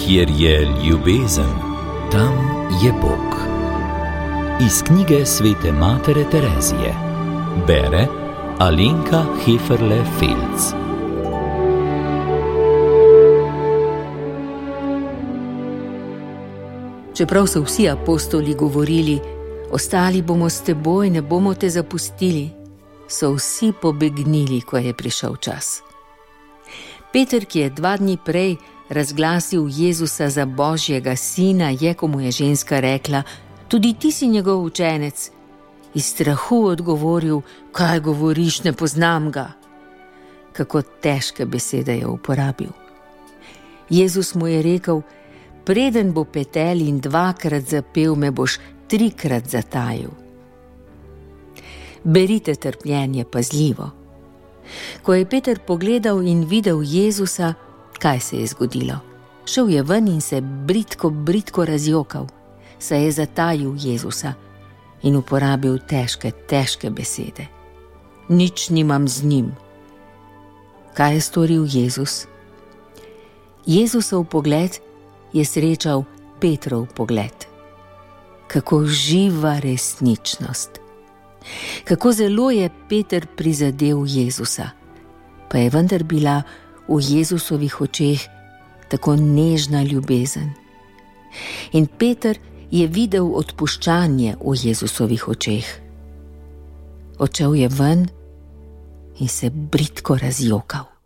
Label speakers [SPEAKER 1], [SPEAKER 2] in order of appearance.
[SPEAKER 1] Kjer je ljubezen, tam je Bog. Iz knjige svete matere Terezije. Bere Alenka Heferle-Felc.
[SPEAKER 2] Čeprav so vsi apostoli govorili: ostali bomo s teboj, ne bomo te zapustili, so vsi pobegnili, ko je prišel čas. Peter, ki je 2 dni prej razglasil Jezusa za Božjega sina, je, ko mu je ženska rekla: tudi ti si njegov učenec, iz strahu odgovoril: kaj govoriš, ne poznam ga. Kako težke besede je uporabil. Jezus mu je rekel: preden bo petel in 2-krat zapel, me boš 3-krat zatajil. Berite trpljenje pazljivo. Ko je Peter pogledal in videl Jezusa, kaj se je zgodilo? Šel je ven in se bridko razjokal, saj je zatajil Jezusa in uporabil težke besede. Nič nimam z njim. Kaj je storil Jezus? Jezusov pogled je srečal Petrov pogled. Kako živa resničnost. Kako zelo je Peter prizadel Jezusa, pa je vendar bila v Jezusovih očeh tako nežna ljubezen. In Peter je videl odpuščanje v Jezusovih očeh. Odšel je ven in se bridko razjokal.